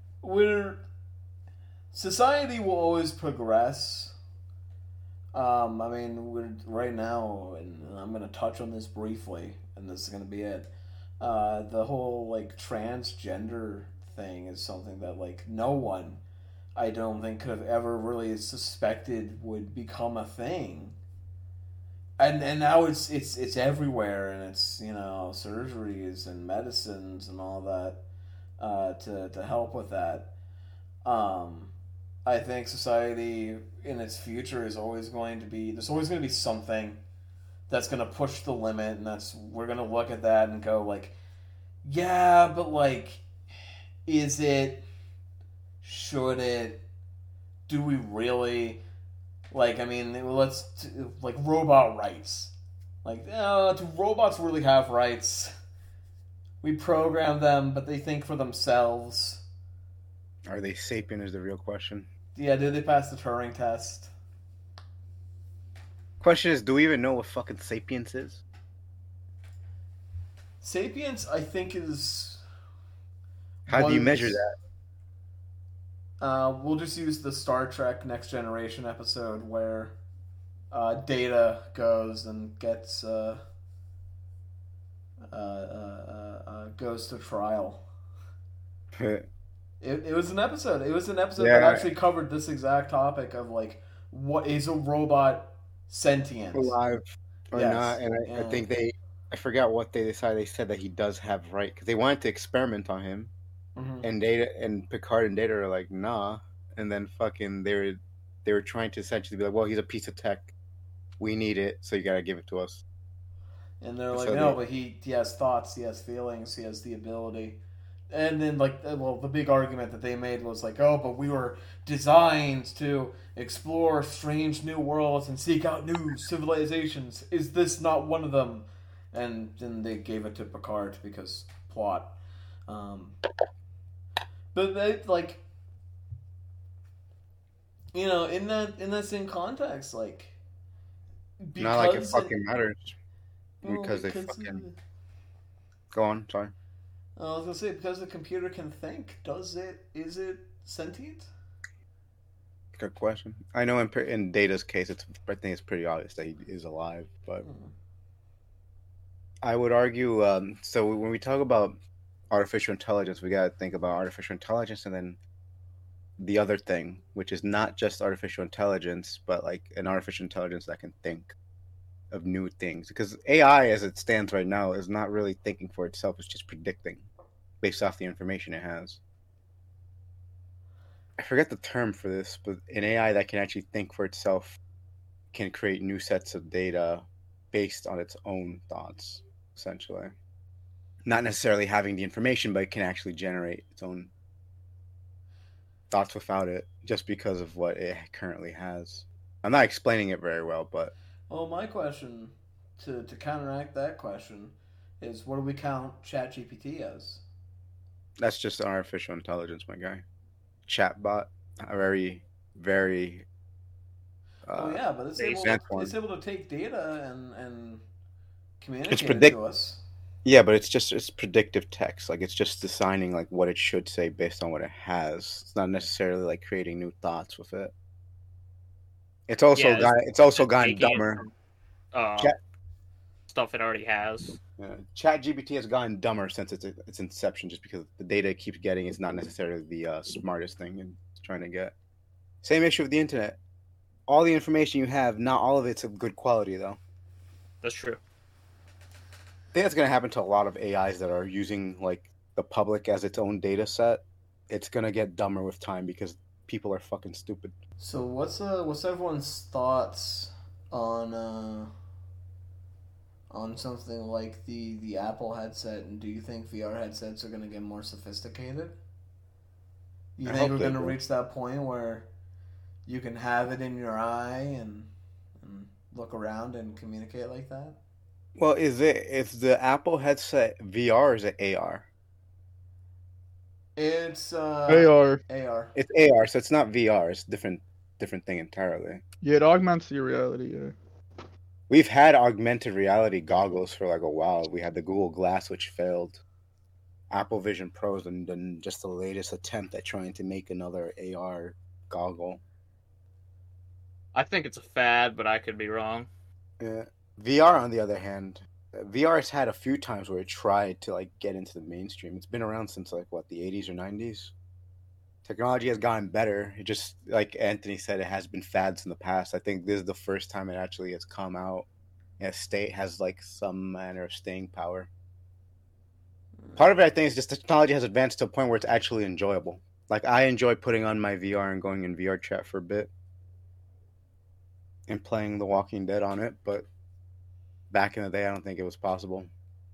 society will always progress. I mean, we're right now, and I'm gonna touch on this briefly, and this is gonna be it. The whole transgender thing is something that no one, I don't think, could have ever really suspected would become a thing. And now it's everywhere, and it's surgeries and medicines and all that to help with that. I think society in its future is always going to be something that's going to push the limit, and we're going to look at that and go yeah, but is it? Should it? Do we really? I mean, robot rights. Do robots really have rights? We program them, but they think for themselves. Are they sapient is the real question. Yeah, did they pass the Turing test? Question is, do we even know what fucking sapience is? Sapiens, I think, is. How do you measure was- that? We'll just use the Star Trek Next Generation episode where Data goes and gets goes to trial. It was an episode. It was an episode that Yeah. actually covered this exact topic of like, what is a robot sentient? Alive or Yes, not? And I yeah. think I forgot what they decided. They said that he does have right because they wanted to experiment on him, Mhm. and Data and Picard and Data are like, nah, and then fucking they were trying to essentially be like, well, he's a piece of tech, we need it, so you gotta give it to us. And they're like, So no, they- but he has thoughts, he has feelings, he has the ability. And then, like, well, the big argument that they made was like, oh, but we were designed to explore strange new worlds and seek out new civilizations. Is this not one of them? And then they gave it to Picard because plot. But they, like, you know, in that same context, like, Not like it because fucking matters well, because they because fucking go on. Sorry. I was gonna say, because the computer can think, is it sentient? Good question. I know in Data's case, I think it's pretty obvious that he is alive, but I would argue. So when we talk about artificial intelligence, we gotta think about artificial intelligence and then the other thing, which is not just artificial intelligence, but like an artificial intelligence that can think of new things. Because AI, as it stands right now, is not really thinking for itself; it's just predicting based off the information it has. I forget the term for this, but an AI that can actually think for itself can create new sets of data based on its own thoughts, essentially. Not necessarily having the information, but it can actually generate its own thoughts without it, just because of what it currently has. I'm not explaining it very well, but Well, my question to counteract that question is, what do we count ChatGPT as? that's just artificial intelligence, my guy. Chatbot, a very, very. Oh yeah, but it's basic able to take data and communicate it predict- to us. Yeah, but it's predictive text. Like it's just designing like what it should say based on what it has. It's not necessarily like creating new thoughts with it. It's also Yeah, it's also Just gotten taking it dumber. from, Chat- stuff it already has. Yeah. ChatGPT has gotten dumber since its inception, just because the data it keeps getting is not necessarily the smartest thing it's trying to get. Same issue with the internet. All the information you have, not all of it's of good quality, though. That's true. I think that's going to happen to a lot of AIs that are using like the public as its own data set. It's going to get dumber with time because people are fucking stupid. So what's everyone's thoughts on something like the Apple headset, and do you think VR headsets are going to get more sophisticated? You I think hope we're they going to do. reach that point where you can have it in your eye and look around and communicate like that? Well, is the Apple headset VR or is it AR? It's AR. AR. It's AR, so it's not VR. It's different thing entirely. Yeah, it augments your reality. Yeah. We've had augmented reality goggles for like a while. We had the Google Glass, which failed. Apple Vision Pros, and then just the latest attempt at trying to make another AR goggle. I think it's a fad, but I could be wrong. Yeah. VR, on the other hand, VR has had a few times where it tried to like get into the mainstream. It's been around since like what, the 80s or 90s. Technology has gotten better. It just, like Anthony said, it has been fads in the past. I think this is the first time it actually has come out and has like some manner of staying power. Part of it, I think, is just technology has advanced to a point where it's actually enjoyable. Like I enjoy putting on my VR and going in VR chat for a bit and playing The Walking Dead on it, but back in the day, I don't think it was possible.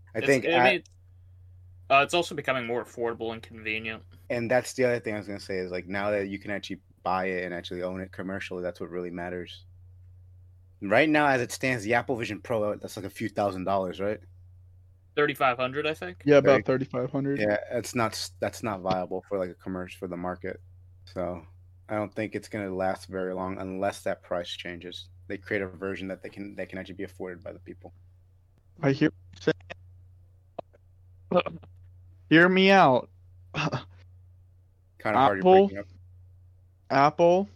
It's also becoming more affordable and convenient. And that's the other thing I was going to say is like now that you can actually buy it and actually own it commercially, that's what really matters. Right now, as it stands, the Apple Vision Pro, that's like a few $1,000s, right? $3,500, I think. Yeah, about 3,500. Yeah, that's not viable for like a commercial for the market. So I don't think it's gonna last very long unless that price changes. They create a version that they can actually be afforded by the people. I hear what you're saying. Hear me out. Kind of hard you're Apple, breaking up. Apple.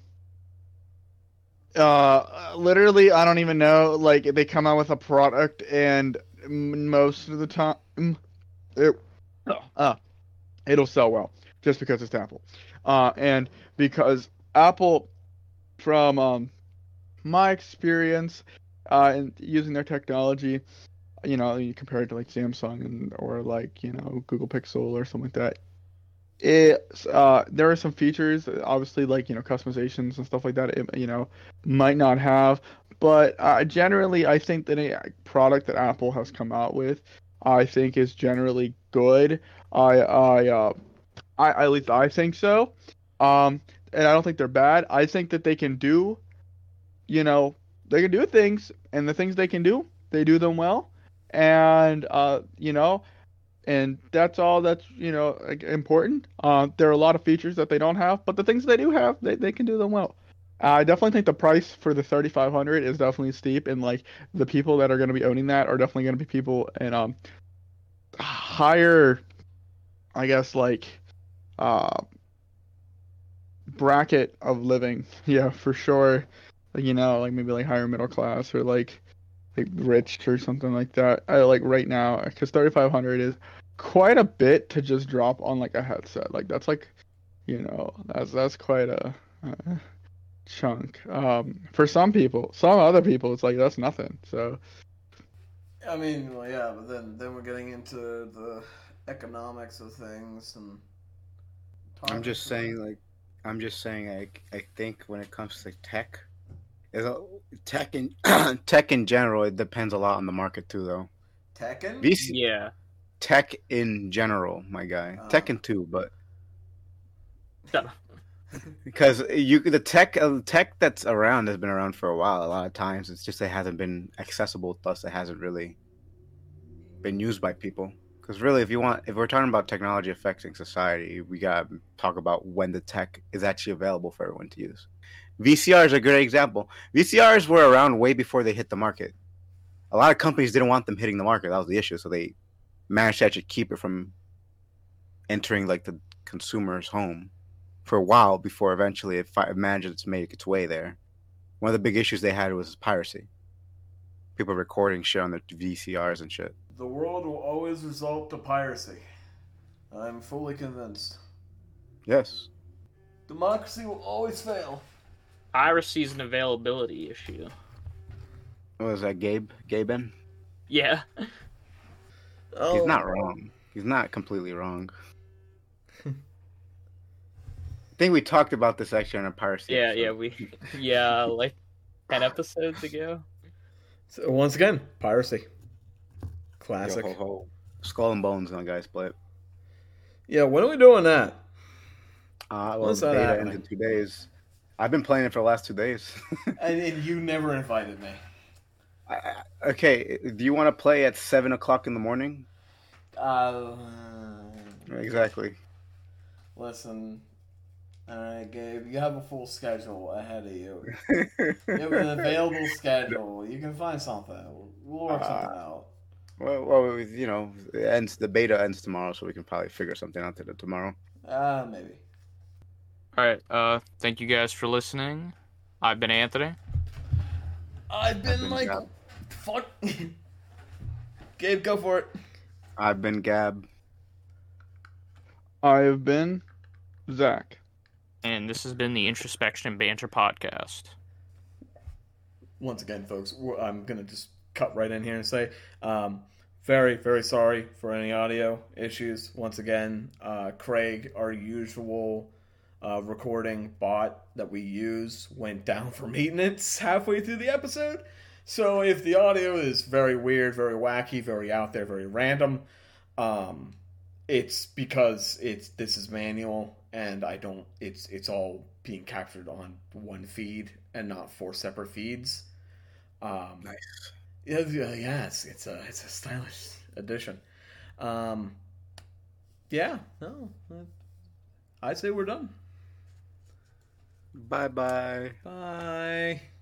Literally, I don't even know. Like, they come out with a product, and most of the time, it, it'll sell well just because it's Apple. And because Apple, from my experience, in using their technology, you know, you compare it to like Samsung or like, you know, Google Pixel or something like that. There are some features, obviously, like, you know, customizations and stuff like that, it, you know, might not have, but generally, I think that a product that Apple has come out with, I think is generally good. At least I think so. And I don't think they're bad. I think that they can do, you know, they can do things, and the things they do them well, and you know, and that's all that's, you know, like, important. There are a lot of features that they don't have, but the things they do have, they can do them well. I definitely think the price for the 3,500 is definitely steep, and like the people that are going to be owning that are definitely going to be people in higher, I guess, like uh bracket of living. Yeah, for sure. Like, you know, like maybe like higher middle class or like rich or something like that. I like right now because 3,500 is quite a bit to just drop on like a headset. Like that's like, you know, that's quite a chunk. For some people, some other people, it's like that's nothing. So I mean, well, yeah, but then we're getting into the economics of things and. I'm just saying, I think when it comes to tech, tech in tech in general, it depends a lot on the market too, though. Tekken. Yeah. Tech in general, my guy. Tekken too, but because the tech that's around has been around for a while. A lot of times, it's just it hasn't been accessible. Thus, it hasn't really been used by people. Because really, if we're talking about technology affecting society, we gotta talk about when the tech is actually available for everyone to use. VCR is a great example. VCRs were around way before they hit the market. A lot of companies didn't want them hitting the market. That was the issue. So they managed to actually keep it from entering like the consumer's home for a while before eventually it managed to make its way there. One of the big issues they had was piracy. People recording shit on their VCRs and shit. The world will always resort to piracy. I'm fully convinced. Yes. Democracy will always fail. Piracy is an availability issue. What was that, Gabe? Gaben? Yeah. Oh. He's not wrong. He's not completely wrong. I think we talked about this actually on a piracy episode. Like 10 episodes ago. So once again, piracy. Classic. Yo, ho, ho. Skull and Bones, my guys, play it. Yeah, when are we doing that? Well, the beta ends in 2 days. I've been playing it for the last 2 days. And you never invited me. Okay, do you want to play at 7 o'clock in the morning? Exactly. Listen, alright, Gabe, you have a full schedule ahead of you. You have an available schedule. You can find something. We'll work something out. Well, you know, the beta ends tomorrow, so we can probably figure something out tomorrow. Maybe. Alright, thank you guys for listening. I've been Anthony. I've been Michael. Fuck. Gabe, go for it. I've been Gab. I've been Zach. And this has been the Introspection and Banter Podcast. Once again, folks, I'm going to just cut right in here and say, very, very sorry for any audio issues. Once again, Craig, our usual recording bot that we use, went down for maintenance halfway through the episode. So if the audio is very weird, very wacky, very out there, very random, it's because this is manual and it's all being captured on one feed and not 4 separate feeds. Nice. Yeah, it's a stylish addition. Yeah, no, I'd say we're done. Bye bye. Bye.